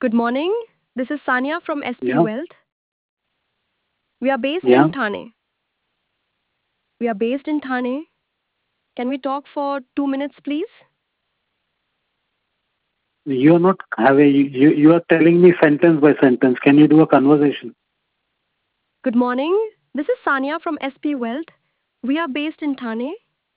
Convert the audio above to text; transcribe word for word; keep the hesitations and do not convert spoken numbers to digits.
Good morning. This is Sanya from S P Yeah, Wealth. We are based yeah. in Thane. We are based in Thane. Can we talk for two minutes, please? You are not having, you, you are telling me sentence by sentence. Can you do a conversation? Good morning. This is Sanya from S P Wealth. We are based in Thane.